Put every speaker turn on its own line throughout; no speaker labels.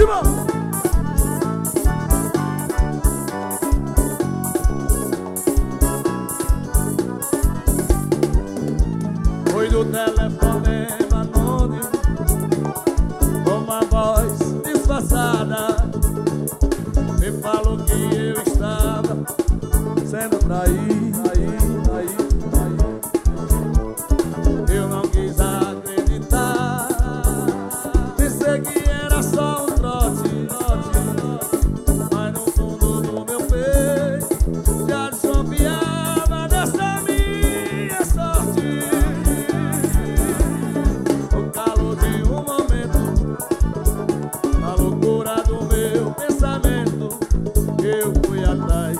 Simão. Foi do telefonema anônimo, com uma voz disfarçada, me falou que eu estava sendo traído. Eu não quis acreditar, pensei que era só um trote, mas no fundo do meu peito já desconfiava dessa minha sorte. O calor de um momento, a loucura do meu pensamento, eu fui atrás.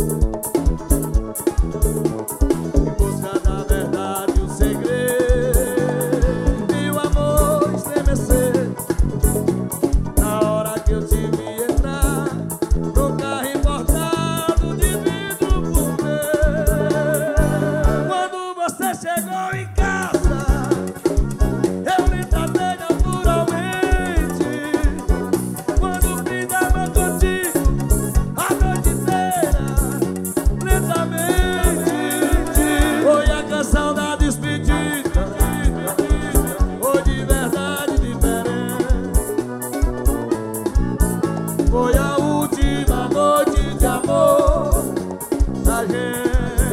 Chegou em casa, eu lhe tratei naturalmente. Quando brindava contigo a noite inteira, lentamente. Foi a canção da despedida, foi de verdade diferente. Foi a última noite de amor da gente.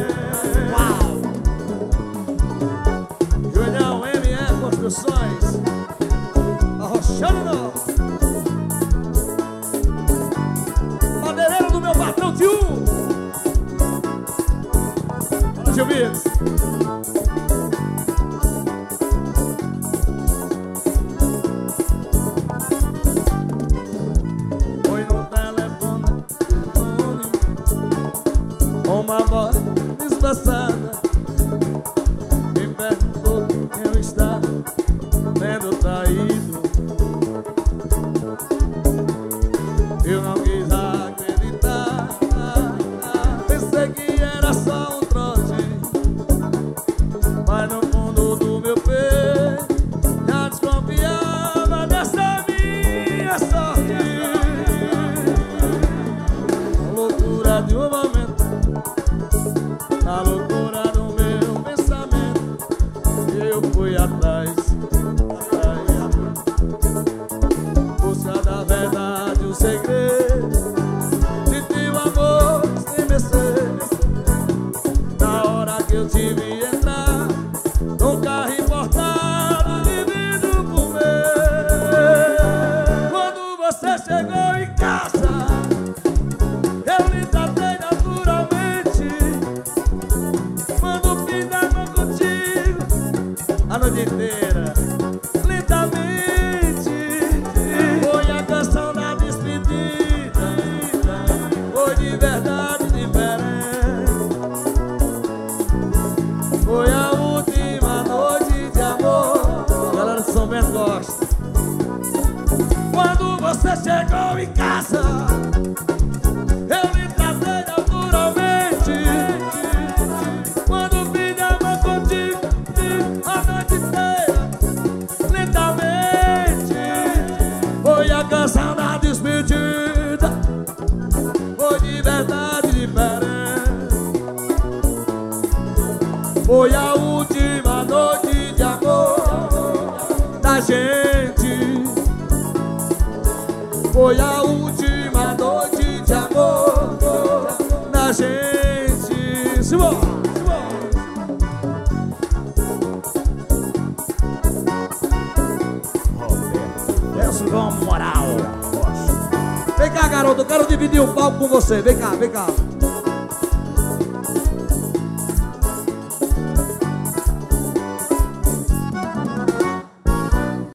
Arrochando não. Madeireiro do meu patrão tio. Deixa eu ver. Foi no telefone com uma voz disfarçada, me perguntou quem eu estava sendo traído. Eu não quis acreditar, pensei que era só um trote, mas no fundo do meu peito já desconfiava dessa minha sorte. A loucura de um momento, a loucura do meu pensamento, eu fui atrás. Da verdade o segredo de teu amor estremecer. Na hora que eu te vi entrar num carro importado de vidro fumê. Quando você chegou em casa, eu lhe tratei naturalmente. Quando brindava contigo a noite inteira, lentamente. Foi a última noite de amor. Galera de São Bento gosta. Quando você chegou em casa, eu lhe tratei naturalmente. Quando brindava contigo a noite inteira, lentamente. Foi a canção da despedida, foi de verdade diferente. Foi a última noite de amor da gente. Foi a última noite de amor da gente. Simão! Peço com moral. Vem cá, garoto, eu quero dividir o palco com você. Vem cá, vem cá.